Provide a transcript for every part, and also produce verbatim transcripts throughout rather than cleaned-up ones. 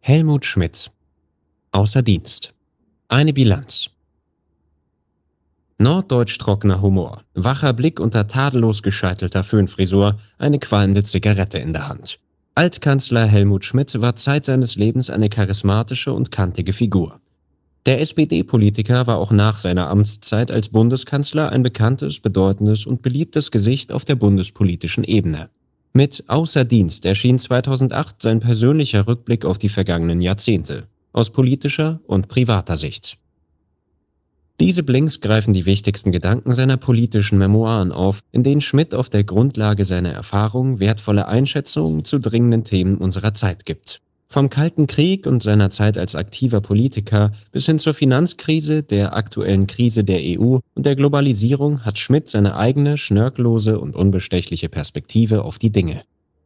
Helmut Schmidt. Außer Dienst. Eine Bilanz. Norddeutsch trockener Humor, wacher Blick unter tadellos gescheitelter Föhnfrisur, eine qualmende Zigarette in der Hand. Altkanzler Helmut Schmidt war Zeit seines Lebens eine charismatische und kantige Figur. Der S P D-Politiker war auch nach seiner Amtszeit als Bundeskanzler ein bekanntes, bedeutendes und beliebtes Gesicht auf der bundespolitischen Ebene. Mit Außer Dienst erschien zweitausendacht sein persönlicher Rückblick auf die vergangenen Jahrzehnte, aus politischer und privater Sicht. Diese Blinks greifen die wichtigsten Gedanken seiner politischen Memoiren auf, in denen Schmidt auf der Grundlage seiner Erfahrung wertvolle Einschätzungen zu dringenden Themen unserer Zeit gibt. Vom Kalten Krieg und seiner Zeit als aktiver Politiker bis hin zur Finanzkrise, der aktuellen Krise der E U und der Globalisierung hat Schmidt seine eigene, schnörkellose und unbestechliche Perspektive auf die Dinge.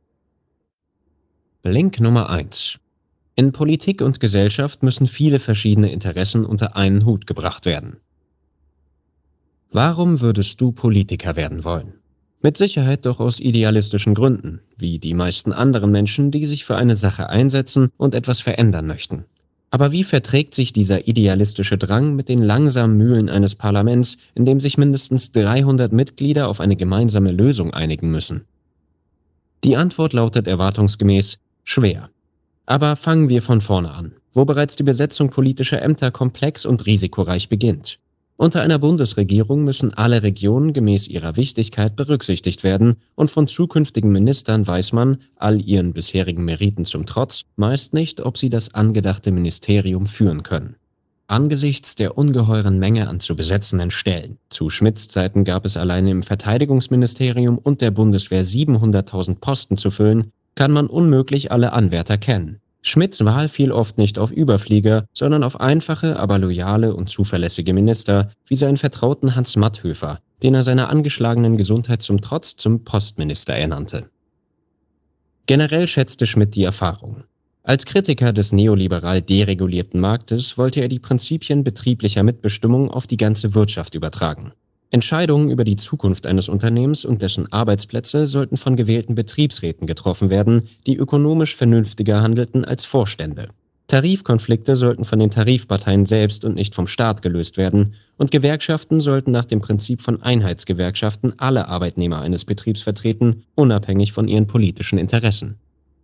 Blink Nummer eins. In Politik und Gesellschaft müssen viele verschiedene Interessen unter einen Hut gebracht werden. Warum würdest du Politiker werden wollen? Mit Sicherheit doch aus idealistischen Gründen, wie die meisten anderen Menschen, die sich für eine Sache einsetzen und etwas verändern möchten. Aber wie verträgt sich dieser idealistische Drang mit den langsamen Mühlen eines Parlaments, in dem sich mindestens dreihundert Mitglieder auf eine gemeinsame Lösung einigen müssen? Die Antwort lautet erwartungsgemäß schwer. Aber fangen wir von vorne an, wo bereits die Besetzung politischer Ämter komplex und risikoreich beginnt. Unter einer Bundesregierung müssen alle Regionen gemäß ihrer Wichtigkeit berücksichtigt werden und von zukünftigen Ministern weiß man, all ihren bisherigen Meriten zum Trotz, meist nicht, ob sie das angedachte Ministerium führen können. Angesichts der ungeheuren Menge an zu besetzenden Stellen, zu Schmidts Zeiten gab es alleine im Verteidigungsministerium und der Bundeswehr siebenhunderttausend Posten zu füllen, kann man unmöglich alle Anwärter kennen. Schmidts Wahl fiel oft nicht auf Überflieger, sondern auf einfache, aber loyale und zuverlässige Minister, wie seinen Vertrauten Hans Matthöfer, den er seiner angeschlagenen Gesundheit zum Trotz zum Postminister ernannte. Generell schätzte Schmidt die Erfahrung. Als Kritiker des neoliberal deregulierten Marktes wollte er die Prinzipien betrieblicher Mitbestimmung auf die ganze Wirtschaft übertragen. Entscheidungen über die Zukunft eines Unternehmens und dessen Arbeitsplätze sollten von gewählten Betriebsräten getroffen werden, die ökonomisch vernünftiger handelten als Vorstände. Tarifkonflikte sollten von den Tarifparteien selbst und nicht vom Staat gelöst werden und Gewerkschaften sollten nach dem Prinzip von Einheitsgewerkschaften alle Arbeitnehmer eines Betriebs vertreten, unabhängig von ihren politischen Interessen.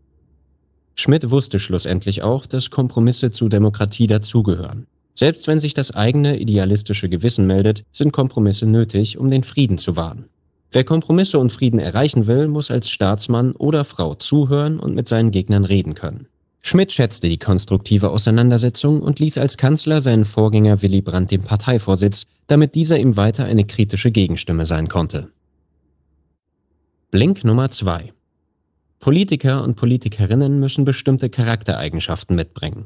Schmidt wusste schlussendlich auch, dass Kompromisse zur Demokratie dazugehören. Selbst wenn sich das eigene idealistische Gewissen meldet, sind Kompromisse nötig, um den Frieden zu wahren. Wer Kompromisse und Frieden erreichen will, muss als Staatsmann oder Frau zuhören und mit seinen Gegnern reden können. Schmidt schätzte die konstruktive Auseinandersetzung und ließ als Kanzler seinen Vorgänger Willy Brandt den Parteivorsitz, damit dieser ihm weiter eine kritische Gegenstimme sein konnte. Blink Nummer zwei. Politiker und Politikerinnen müssen bestimmte Charaktereigenschaften mitbringen.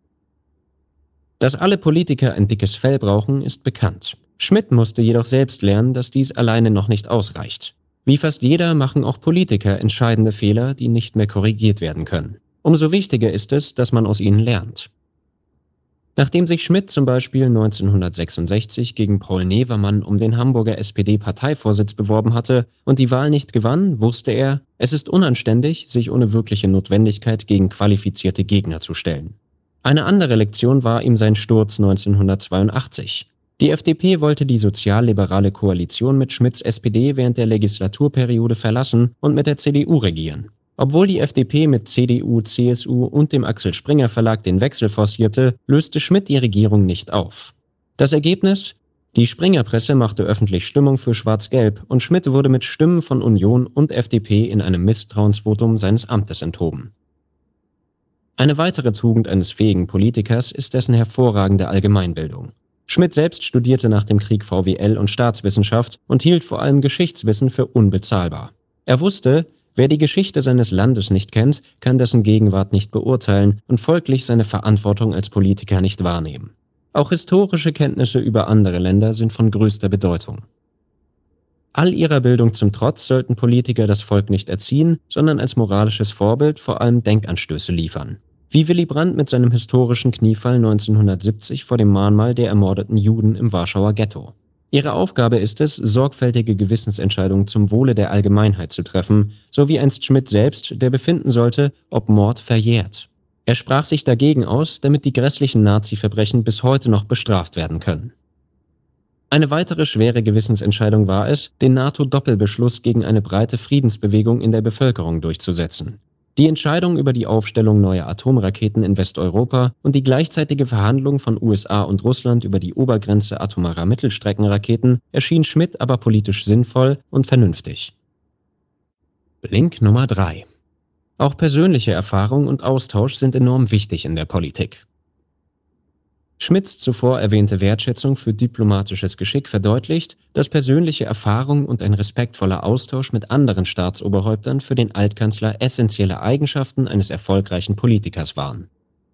Dass alle Politiker ein dickes Fell brauchen, ist bekannt. Schmidt musste jedoch selbst lernen, dass dies alleine noch nicht ausreicht. Wie fast jeder machen auch Politiker entscheidende Fehler, die nicht mehr korrigiert werden können. Umso wichtiger ist es, dass man aus ihnen lernt. Nachdem sich Schmidt zum Beispiel neunzehnhundertsechsundsechzig gegen Paul Nevermann um den Hamburger S P D-Parteivorsitz beworben hatte und die Wahl nicht gewann, wusste er, es ist unanständig, sich ohne wirkliche Notwendigkeit gegen qualifizierte Gegner zu stellen. Eine andere Lektion war ihm sein Sturz neunzehnhundertzweiundachtzig. Die F D P wollte die sozialliberale Koalition mit Schmidts S P D während der Legislaturperiode verlassen und mit der C D U regieren. Obwohl die F D P mit C D U, C S U und dem Axel Springer Verlag den Wechsel forcierte, löste Schmidt die Regierung nicht auf. Das Ergebnis? Die Springer-Presse machte öffentlich Stimmung für Schwarz-Gelb und Schmidt wurde mit Stimmen von Union und F D P in einem Misstrauensvotum seines Amtes enthoben. Eine weitere Tugend eines fähigen Politikers ist dessen hervorragende Allgemeinbildung. Schmidt selbst studierte nach dem Krieg V W L und Staatswissenschaft und hielt vor allem Geschichtswissen für unbezahlbar. Er wusste, wer die Geschichte seines Landes nicht kennt, kann dessen Gegenwart nicht beurteilen und folglich seine Verantwortung als Politiker nicht wahrnehmen. Auch historische Kenntnisse über andere Länder sind von größter Bedeutung. All ihrer Bildung zum Trotz sollten Politiker das Volk nicht erziehen, sondern als moralisches Vorbild vor allem Denkanstöße liefern. Wie Willy Brandt mit seinem historischen Kniefall neunzehnhundertsiebzig vor dem Mahnmal der ermordeten Juden im Warschauer Ghetto. Ihre Aufgabe ist es, sorgfältige Gewissensentscheidungen zum Wohle der Allgemeinheit zu treffen, so wie einst Schmidt selbst, der befinden sollte, ob Mord verjährt. Er sprach sich dagegen aus, damit die grässlichen Nazi-Verbrechen bis heute noch bestraft werden können. Eine weitere schwere Gewissensentscheidung war es, den NATO-Doppelbeschluss gegen eine breite Friedensbewegung in der Bevölkerung durchzusetzen. Die Entscheidung über die Aufstellung neuer Atomraketen in Westeuropa und die gleichzeitige Verhandlung von U S A und Russland über die Obergrenze atomarer Mittelstreckenraketen erschien Schmidt aber politisch sinnvoll und vernünftig. Link Nummer drei. Auch persönliche Erfahrung und Austausch sind enorm wichtig in der Politik. Schmidts zuvor erwähnte Wertschätzung für diplomatisches Geschick verdeutlicht, dass persönliche Erfahrung und ein respektvoller Austausch mit anderen Staatsoberhäuptern für den Altkanzler essentielle Eigenschaften eines erfolgreichen Politikers waren.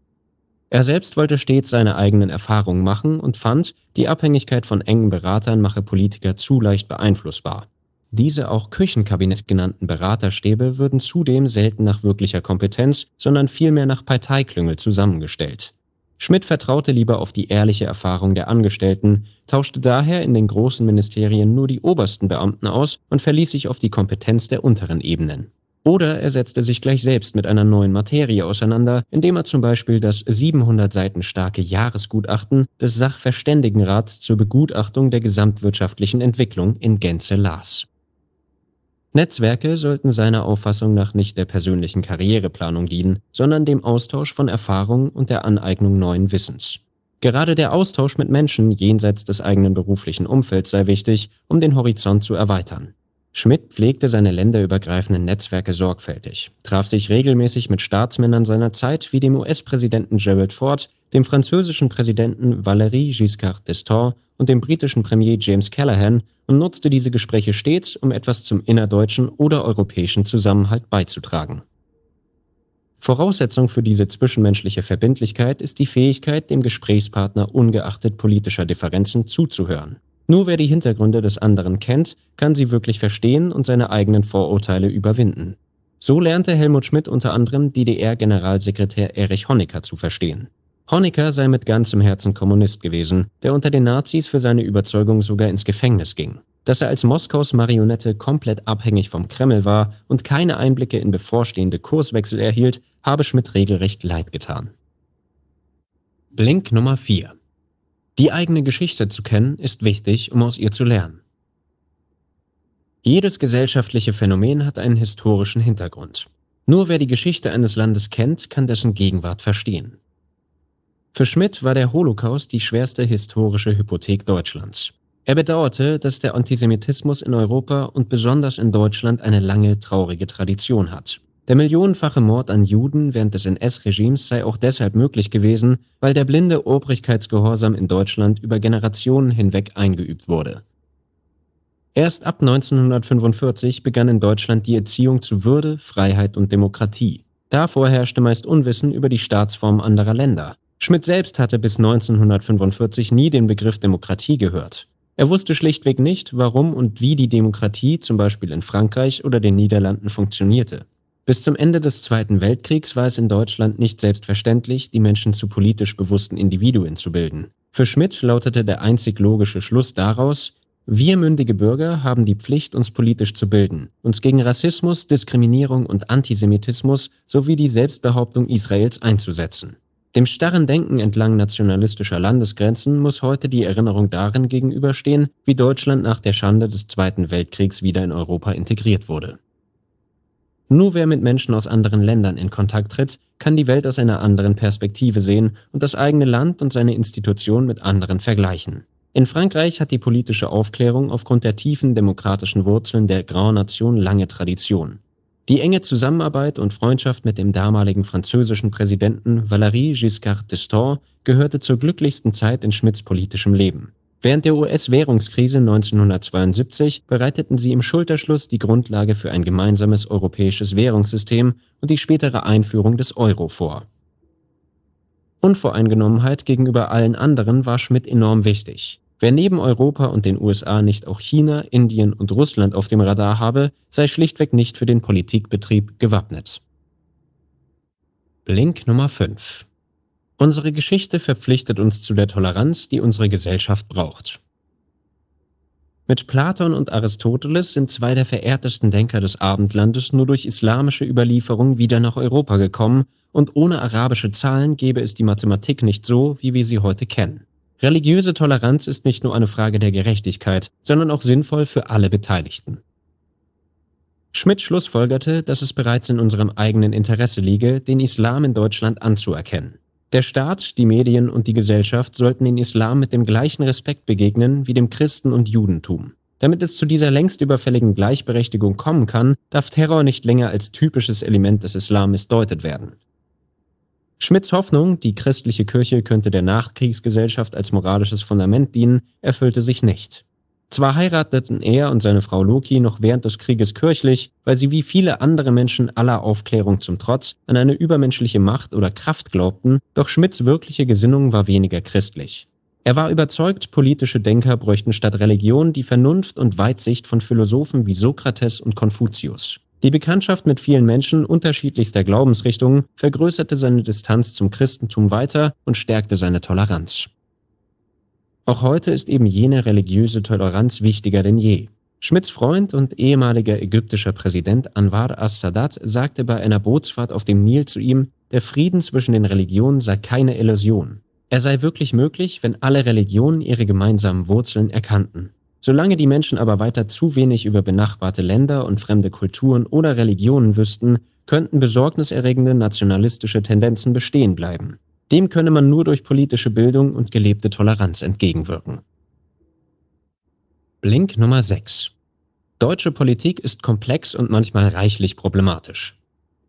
Er selbst wollte stets seine eigenen Erfahrungen machen und fand, die Abhängigkeit von engen Beratern mache Politiker zu leicht beeinflussbar. Diese auch Küchenkabinett genannten Beraterstäbe würden zudem selten nach wirklicher Kompetenz, sondern vielmehr nach Parteiklüngel zusammengestellt. Schmidt vertraute lieber auf die ehrliche Erfahrung der Angestellten, tauschte daher in den großen Ministerien nur die obersten Beamten aus und verließ sich auf die Kompetenz der unteren Ebenen. Oder er setzte sich gleich selbst mit einer neuen Materie auseinander, indem er zum Beispiel das siebenhundert Seiten starke Jahresgutachten des Sachverständigenrats zur Begutachtung der gesamtwirtschaftlichen Entwicklung in Gänze las. Netzwerke sollten seiner Auffassung nach nicht der persönlichen Karriereplanung dienen, sondern dem Austausch von Erfahrungen und der Aneignung neuen Wissens. Gerade der Austausch mit Menschen jenseits des eigenen beruflichen Umfelds sei wichtig, um den Horizont zu erweitern. Schmidt pflegte seine länderübergreifenden Netzwerke sorgfältig, traf sich regelmäßig mit Staatsmännern seiner Zeit wie dem U S-Präsidenten Gerald Ford, dem französischen Präsidenten Valéry Giscard d'Estaing und dem britischen Premier James Callaghan und nutzte diese Gespräche stets, um etwas zum innerdeutschen oder europäischen Zusammenhalt beizutragen. Voraussetzung für diese zwischenmenschliche Verbindlichkeit ist die Fähigkeit, dem Gesprächspartner ungeachtet politischer Differenzen zuzuhören. Nur wer die Hintergründe des anderen kennt, kann sie wirklich verstehen und seine eigenen Vorurteile überwinden. So lernte Helmut Schmidt unter anderem D D R-Generalsekretär Erich Honecker zu verstehen. Honecker sei mit ganzem Herzen Kommunist gewesen, der unter den Nazis für seine Überzeugung sogar ins Gefängnis ging. Dass er als Moskaus Marionette komplett abhängig vom Kreml war und keine Einblicke in bevorstehende Kurswechsel erhielt, habe Schmidt regelrecht leid getan. Link Nummer vier. Die eigene Geschichte zu kennen, ist wichtig, um aus ihr zu lernen. Jedes gesellschaftliche Phänomen hat einen historischen Hintergrund. Nur wer die Geschichte eines Landes kennt, kann dessen Gegenwart verstehen. Für Schmidt war der Holocaust die schwerste historische Hypothek Deutschlands. Er bedauerte, dass der Antisemitismus in Europa und besonders in Deutschland eine lange, traurige Tradition hat. Der millionenfache Mord an Juden während des N S-Regimes sei auch deshalb möglich gewesen, weil der blinde Obrigkeitsgehorsam in Deutschland über Generationen hinweg eingeübt wurde. Erst ab neunzehnhundertfünfundvierzig begann in Deutschland die Erziehung zu Würde, Freiheit und Demokratie. Davor herrschte meist Unwissen über die Staatsform anderer Länder. Schmidt selbst hatte bis neunzehnhundertfünfundvierzig nie den Begriff Demokratie gehört. Er wusste schlichtweg nicht, warum und wie die Demokratie zum Beispiel in Frankreich oder den Niederlanden funktionierte. Bis zum Ende des Zweiten Weltkriegs war es in Deutschland nicht selbstverständlich, die Menschen zu politisch bewussten Individuen zu bilden. Für Schmidt lautete der einzig logische Schluss daraus: Wir mündige Bürger haben die Pflicht, uns politisch zu bilden, uns gegen Rassismus, Diskriminierung und Antisemitismus sowie die Selbstbehauptung Israels einzusetzen. Dem starren Denken entlang nationalistischer Landesgrenzen muss heute die Erinnerung darin gegenüberstehen, wie Deutschland nach der Schande des Zweiten Weltkriegs wieder in Europa integriert wurde. Nur wer mit Menschen aus anderen Ländern in Kontakt tritt, kann die Welt aus einer anderen Perspektive sehen und das eigene Land und seine Institutionen mit anderen vergleichen. In Frankreich hat die politische Aufklärung aufgrund der tiefen demokratischen Wurzeln der Grand Nation lange Tradition. Die enge Zusammenarbeit und Freundschaft mit dem damaligen französischen Präsidenten Valéry Giscard d'Estaing gehörte zur glücklichsten Zeit in Schmidts politischem Leben. Während der U S-Währungskrise neunzehnhundertzweiundsiebzig bereiteten sie im Schulterschluss die Grundlage für ein gemeinsames europäisches Währungssystem und die spätere Einführung des Euro vor. Unvoreingenommenheit gegenüber allen anderen war Schmidt enorm wichtig. Wer neben Europa und den U S A nicht auch China, Indien und Russland auf dem Radar habe, sei schlichtweg nicht für den Politikbetrieb gewappnet. Link Nummer fünf. Unsere Geschichte verpflichtet uns zu der Toleranz, die unsere Gesellschaft braucht. Mit Platon und Aristoteles sind zwei der verehrtesten Denker des Abendlandes nur durch islamische Überlieferung wieder nach Europa gekommen, und ohne arabische Zahlen gäbe es die Mathematik nicht so, wie wir sie heute kennen. Religiöse Toleranz ist nicht nur eine Frage der Gerechtigkeit, sondern auch sinnvoll für alle Beteiligten. Schmidt schlussfolgerte, dass es bereits in unserem eigenen Interesse liege, den Islam in Deutschland anzuerkennen. Der Staat, die Medien und die Gesellschaft sollten den Islam mit dem gleichen Respekt begegnen wie dem Christen- und Judentum. Damit es zu dieser längst überfälligen Gleichberechtigung kommen kann, darf Terror nicht länger als typisches Element des Islam missdeutet werden. Schmidts Hoffnung, die christliche Kirche könnte der Nachkriegsgesellschaft als moralisches Fundament dienen, erfüllte sich nicht. Zwar heirateten er und seine Frau Loki noch während des Krieges kirchlich, weil sie wie viele andere Menschen aller Aufklärung zum Trotz an eine übermenschliche Macht oder Kraft glaubten, doch Schmidts wirkliche Gesinnung war weniger christlich. Er war überzeugt, politische Denker bräuchten statt Religion die Vernunft und Weitsicht von Philosophen wie Sokrates und Konfuzius. Die Bekanntschaft mit vielen Menschen unterschiedlichster Glaubensrichtungen vergrößerte seine Distanz zum Christentum weiter und stärkte seine Toleranz. Auch heute ist eben jene religiöse Toleranz wichtiger denn je. Schmidts Freund und ehemaliger ägyptischer Präsident Anwar as-Sadat sagte bei einer Bootsfahrt auf dem Nil zu ihm, der Frieden zwischen den Religionen sei keine Illusion. Er sei wirklich möglich, wenn alle Religionen ihre gemeinsamen Wurzeln erkannten. Solange die Menschen aber weiter zu wenig über benachbarte Länder und fremde Kulturen oder Religionen wüssten, könnten besorgniserregende nationalistische Tendenzen bestehen bleiben. Dem könne man nur durch politische Bildung und gelebte Toleranz entgegenwirken. Blink Nummer sechs. Deutsche Politik ist komplex und manchmal reichlich problematisch.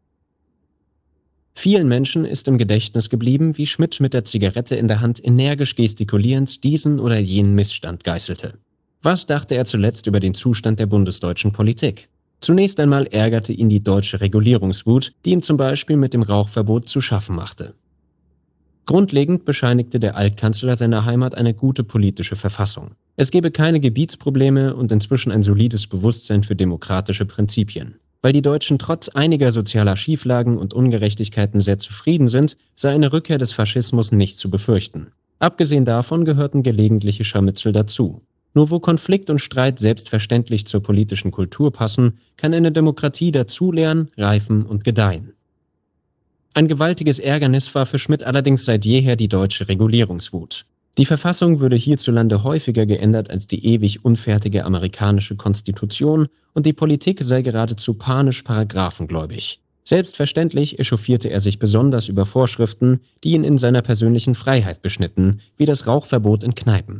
Vielen Menschen ist im Gedächtnis geblieben, wie Schmidt mit der Zigarette in der Hand energisch gestikulierend diesen oder jenen Missstand geißelte. Was dachte er zuletzt über den Zustand der bundesdeutschen Politik? Zunächst einmal ärgerte ihn die deutsche Regulierungswut, die ihm zum Beispiel mit dem Rauchverbot zu schaffen machte. Grundlegend bescheinigte der Altkanzler seiner Heimat eine gute politische Verfassung. Es gebe keine Gebietsprobleme und inzwischen ein solides Bewusstsein für demokratische Prinzipien. Weil die Deutschen trotz einiger sozialer Schieflagen und Ungerechtigkeiten sehr zufrieden sind, sei eine Rückkehr des Faschismus nicht zu befürchten. Abgesehen davon gehörten gelegentliche Scharmützel dazu. Nur wo Konflikt und Streit selbstverständlich zur politischen Kultur passen, kann eine Demokratie dazulernen, reifen und gedeihen. Ein gewaltiges Ärgernis war für Schmidt allerdings seit jeher die deutsche Regulierungswut. Die Verfassung würde hierzulande häufiger geändert als die ewig unfertige amerikanische Konstitution und die Politik sei geradezu panisch paragraphendgläubig. Selbstverständlich echauffierte er sich besonders über Vorschriften, die ihn in seiner persönlichen Freiheit beschnitten, wie das Rauchverbot in Kneipen.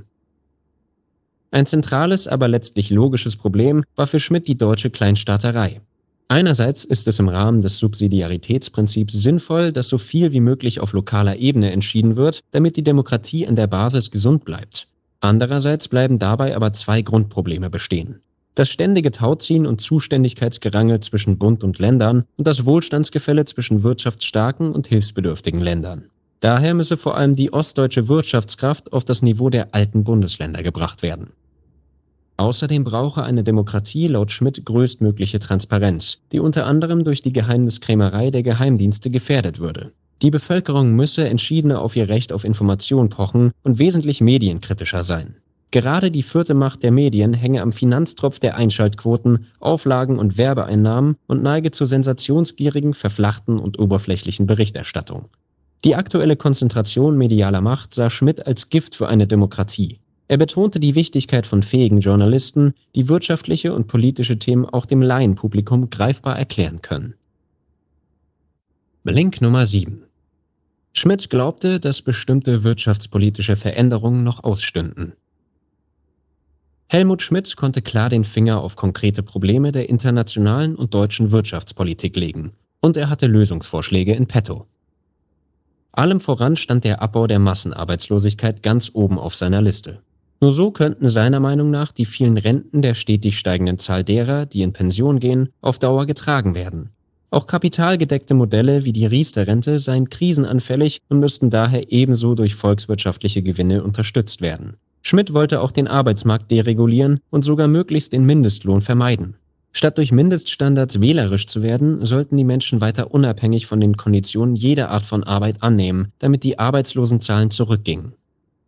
Ein zentrales, aber letztlich logisches Problem war für Schmidt die deutsche Kleinstaaterei. Einerseits ist es im Rahmen des Subsidiaritätsprinzips sinnvoll, dass so viel wie möglich auf lokaler Ebene entschieden wird, damit die Demokratie an der Basis gesund bleibt. Andererseits bleiben dabei aber zwei Grundprobleme bestehen: Das ständige Tauziehen und Zuständigkeitsgerangel zwischen Bund und Ländern und das Wohlstandsgefälle zwischen wirtschaftsstarken und hilfsbedürftigen Ländern. Daher müsse vor allem die ostdeutsche Wirtschaftskraft auf das Niveau der alten Bundesländer gebracht werden. Außerdem brauche eine Demokratie laut Schmidt größtmögliche Transparenz, die unter anderem durch die Geheimniskrämerei der Geheimdienste gefährdet würde. Die Bevölkerung müsse entschiedener auf ihr Recht auf Information pochen und wesentlich medienkritischer sein. Gerade die vierte Macht der Medien hänge am Finanztropf der Einschaltquoten, Auflagen und Werbeeinnahmen und neige zur sensationsgierigen, verflachten und oberflächlichen Berichterstattung. Die aktuelle Konzentration medialer Macht sah Schmidt als Gift für eine Demokratie. Er betonte die Wichtigkeit von fähigen Journalisten, die wirtschaftliche und politische Themen auch dem Laienpublikum greifbar erklären können. Blink Nummer sieben. Schmidt glaubte, dass bestimmte wirtschaftspolitische Veränderungen noch ausstünden. Helmut Schmidt konnte klar den Finger auf konkrete Probleme der internationalen und deutschen Wirtschaftspolitik legen, und er hatte Lösungsvorschläge in petto. Allem voran stand der Abbau der Massenarbeitslosigkeit ganz oben auf seiner Liste. Nur so könnten seiner Meinung nach die vielen Renten der stetig steigenden Zahl derer, die in Pension gehen, auf Dauer getragen werden. Auch kapitalgedeckte Modelle wie die Riester-Rente seien krisenanfällig und müssten daher ebenso durch volkswirtschaftliche Gewinne unterstützt werden. Schmidt wollte auch den Arbeitsmarkt deregulieren und sogar möglichst den Mindestlohn vermeiden. Statt durch Mindeststandards wählerisch zu werden, sollten die Menschen weiter unabhängig von den Konditionen jede Art von Arbeit annehmen, damit die Arbeitslosenzahlen zurückgingen.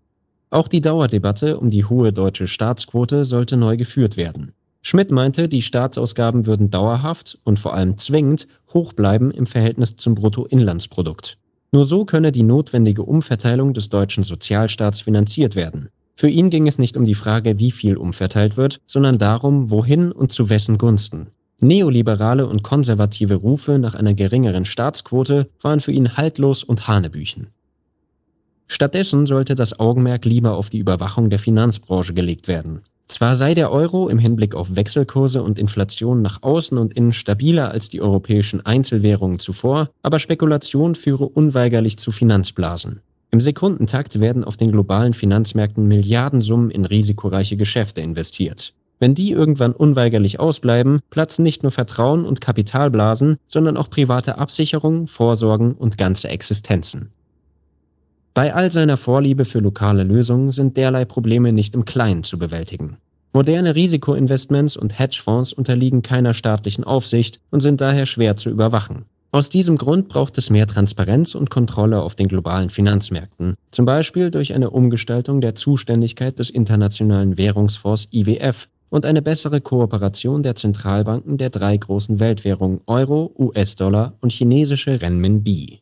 Auch die Dauerdebatte um die hohe deutsche Staatsquote sollte neu geführt werden. Schmidt meinte, die Staatsausgaben würden dauerhaft und vor allem zwingend hoch bleiben im Verhältnis zum Bruttoinlandsprodukt. Nur so könne die notwendige Umverteilung des deutschen Sozialstaats finanziert werden. Für ihn ging es nicht um die Frage, wie viel umverteilt wird, sondern darum, wohin und zu wessen Gunsten. Neoliberale und konservative Rufe nach einer geringeren Staatsquote waren für ihn haltlos und hanebüchen. Stattdessen sollte das Augenmerk lieber auf die Überwachung der Finanzbranche gelegt werden. Zwar sei der Euro im Hinblick auf Wechselkurse und Inflation nach außen und innen stabiler als die europäischen Einzelwährungen zuvor, aber Spekulation führe unweigerlich zu Finanzblasen. Im Sekundentakt werden auf den globalen Finanzmärkten Milliardensummen in risikoreiche Geschäfte investiert. Wenn die irgendwann unweigerlich ausbleiben, platzen nicht nur Vertrauen und Kapitalblasen, sondern auch private Absicherungen, Vorsorgen und ganze Existenzen. Bei all seiner Vorliebe für lokale Lösungen sind derlei Probleme nicht im Kleinen zu bewältigen. Moderne Risikoinvestments und Hedgefonds unterliegen keiner staatlichen Aufsicht und sind daher schwer zu überwachen. Aus diesem Grund braucht es mehr Transparenz und Kontrolle auf den globalen Finanzmärkten, zum Beispiel durch eine Umgestaltung der Zuständigkeit des Internationalen Währungsfonds I W F und eine bessere Kooperation der Zentralbanken der drei großen Weltwährungen Euro, U S-Dollar und chinesische Renminbi.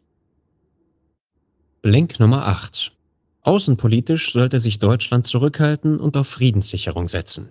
Link Nummer acht. Außenpolitisch sollte sich Deutschland zurückhalten und auf Friedenssicherung setzen.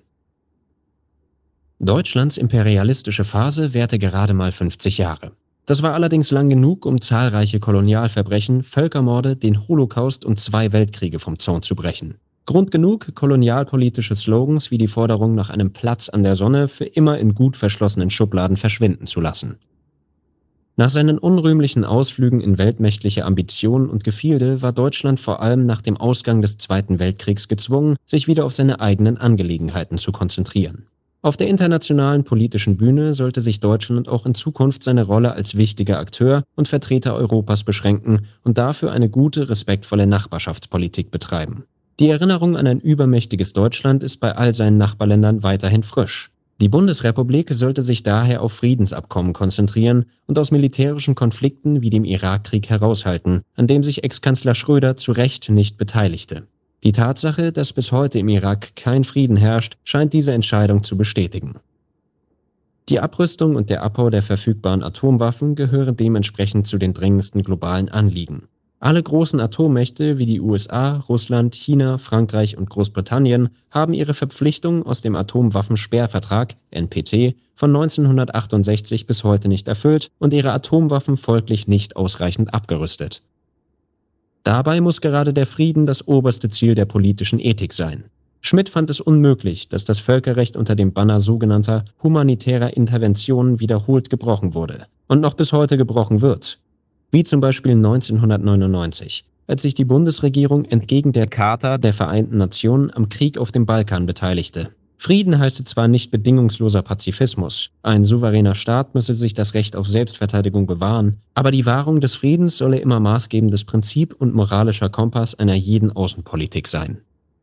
Deutschlands imperialistische Phase währte gerade mal fünfzig Jahre. Das war allerdings lang genug, um zahlreiche Kolonialverbrechen, Völkermorde, den Holocaust und zwei Weltkriege vom Zaun zu brechen. Grund genug, kolonialpolitische Slogans wie die Forderung nach einem Platz an der Sonne für immer in gut verschlossenen Schubladen verschwinden zu lassen. Nach seinen unrühmlichen Ausflügen in weltmächtliche Ambitionen und Gefilde war Deutschland vor allem nach dem Ausgang des Zweiten Weltkriegs gezwungen, sich wieder auf seine eigenen Angelegenheiten zu konzentrieren. Auf der internationalen politischen Bühne sollte sich Deutschland auch in Zukunft seine Rolle als wichtiger Akteur und Vertreter Europas beschränken und dafür eine gute, respektvolle Nachbarschaftspolitik betreiben. Die Erinnerung an ein übermächtiges Deutschland ist bei all seinen Nachbarländern weiterhin frisch. Die Bundesrepublik sollte sich daher auf Friedensabkommen konzentrieren und aus militärischen Konflikten wie dem Irakkrieg heraushalten, an dem sich Ex-Kanzler Schröder zu Recht nicht beteiligte. Die Tatsache, dass bis heute im Irak kein Frieden herrscht, scheint diese Entscheidung zu bestätigen. Die Abrüstung und der Abbau der verfügbaren Atomwaffen gehören dementsprechend zu den dringendsten globalen Anliegen. Alle großen Atommächte wie die U S A, Russland, China, Frankreich und Großbritannien haben ihre Verpflichtungen aus dem Atomwaffensperrvertrag N P T von neunzehnhundertachtundsechzig bis heute nicht erfüllt und ihre Atomwaffen folglich nicht ausreichend abgerüstet. Dabei muss gerade der Frieden das oberste Ziel der politischen Ethik sein. Schmidt fand es unmöglich, dass das Völkerrecht unter dem Banner sogenannter humanitärer Interventionen wiederholt gebrochen wurde und noch bis heute gebrochen wird. Wie zum Beispiel neunzehnhundertneunundneunzig, als sich die Bundesregierung entgegen der Charta der Vereinten Nationen am Krieg auf dem Balkan beteiligte. Frieden heiße zwar nicht bedingungsloser Pazifismus, ein souveräner Staat müsse sich das Recht auf Selbstverteidigung bewahren, aber die Wahrung des Friedens solle immer maßgebendes Prinzip und moralischer Kompass einer jeden Außenpolitik sein.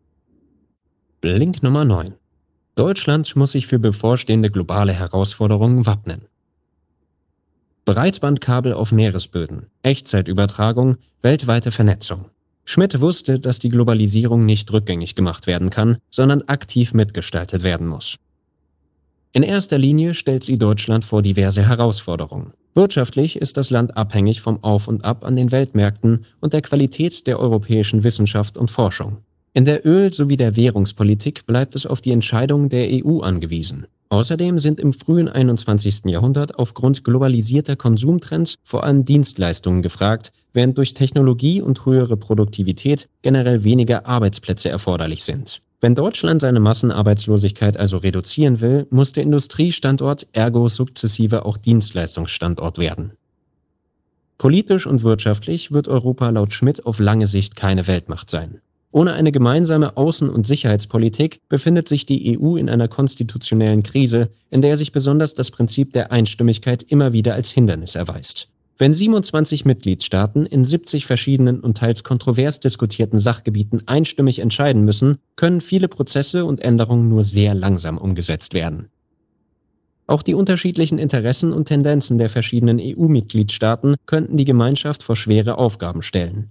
Link Nummer neun. Deutschland muss sich für bevorstehende globale Herausforderungen wappnen. Breitbandkabel auf Meeresböden, Echtzeitübertragung, weltweite Vernetzung. Schmidt wusste, dass die Globalisierung nicht rückgängig gemacht werden kann, sondern aktiv mitgestaltet werden muss. In erster Linie stellt sie Deutschland vor diverse Herausforderungen. Wirtschaftlich ist das Land abhängig vom Auf und Ab an den Weltmärkten und der Qualität der europäischen Wissenschaft und Forschung. In der Öl- sowie der Währungspolitik bleibt es auf die Entscheidungen der E U angewiesen. Außerdem sind im frühen einundzwanzigsten Jahrhundert aufgrund globalisierter Konsumtrends vor allem Dienstleistungen gefragt, während durch Technologie und höhere Produktivität generell weniger Arbeitsplätze erforderlich sind. Wenn Deutschland seine Massenarbeitslosigkeit also reduzieren will, muss der Industriestandort ergo sukzessive auch Dienstleistungsstandort werden. Politisch und wirtschaftlich wird Europa laut Schmidt auf lange Sicht keine Weltmacht sein. Ohne eine gemeinsame Außen- und Sicherheitspolitik befindet sich die E U in einer konstitutionellen Krise, in der sich besonders das Prinzip der Einstimmigkeit immer wieder als Hindernis erweist. Wenn siebenundzwanzig Mitgliedstaaten in siebzig verschiedenen und teils kontrovers diskutierten Sachgebieten einstimmig entscheiden müssen, können viele Prozesse und Änderungen nur sehr langsam umgesetzt werden. Auch die unterschiedlichen Interessen und Tendenzen der verschiedenen E U-Mitgliedstaaten könnten die Gemeinschaft vor schwere Aufgaben stellen.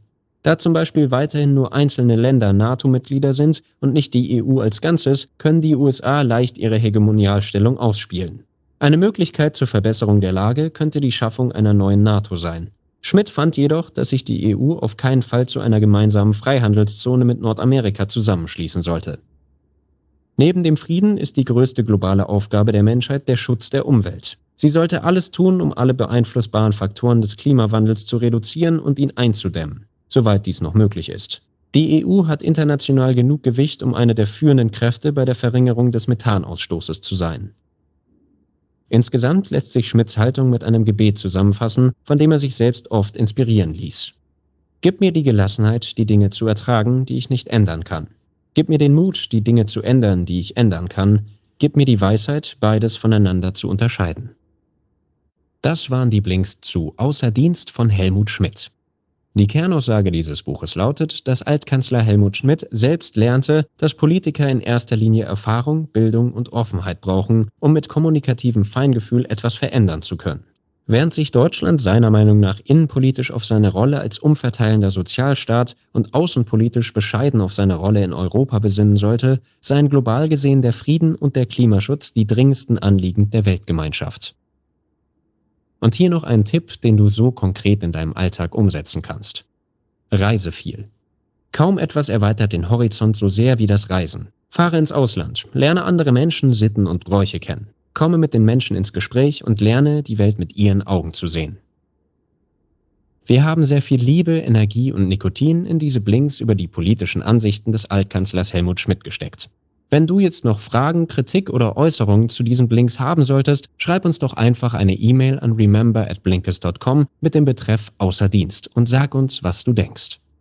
Da zum Beispiel weiterhin nur einzelne Länder NATO-Mitglieder sind und nicht die E U als Ganzes, können die U S A leicht ihre Hegemonialstellung ausspielen. Eine Möglichkeit zur Verbesserung der Lage könnte die Schaffung einer neuen NATO sein. Schmidt fand jedoch, dass sich die E U auf keinen Fall zu einer gemeinsamen Freihandelszone mit Nordamerika zusammenschließen sollte. Neben dem Frieden ist die größte globale Aufgabe der Menschheit der Schutz der Umwelt. Sie sollte alles tun, um alle beeinflussbaren Faktoren des Klimawandels zu reduzieren und ihn einzudämmen, soweit dies noch möglich ist. Die E U hat international genug Gewicht, um eine der führenden Kräfte bei der Verringerung des Methanausstoßes zu sein. Insgesamt lässt sich Schmidts Haltung mit einem Gebet zusammenfassen, von dem er sich selbst oft inspirieren ließ. Gib mir die Gelassenheit, die Dinge zu ertragen, die ich nicht ändern kann. Gib mir den Mut, die Dinge zu ändern, die ich ändern kann. Gib mir die Weisheit, beides voneinander zu unterscheiden. Das waren die Blinks zu Außer Dienst von Helmut Schmidt. Die Kernaussage dieses Buches lautet, dass Altkanzler Helmut Schmidt selbst lernte, dass Politiker in erster Linie Erfahrung, Bildung und Offenheit brauchen, um mit kommunikativem Feingefühl etwas verändern zu können. Während sich Deutschland seiner Meinung nach innenpolitisch auf seine Rolle als umverteilender Sozialstaat und außenpolitisch bescheiden auf seine Rolle in Europa besinnen sollte, seien global gesehen der Frieden und der Klimaschutz die dringendsten Anliegen der Weltgemeinschaft. Und hier noch ein Tipp, den du so konkret in deinem Alltag umsetzen kannst. Reise viel. Kaum etwas erweitert den Horizont so sehr wie das Reisen. Fahre ins Ausland, lerne andere Menschen, Sitten und Bräuche kennen. Komme mit den Menschen ins Gespräch und lerne, die Welt mit ihren Augen zu sehen. Wir haben sehr viel Liebe, Energie und Nikotin in diese Blinks über die politischen Ansichten des Altkanzlers Helmut Schmidt gesteckt. Wenn du jetzt noch Fragen, Kritik oder Äußerungen zu diesen Blinks haben solltest, schreib uns doch einfach eine E-Mail an remember at blinkist dot com mit dem Betreff Außer Dienst und sag uns, was du denkst.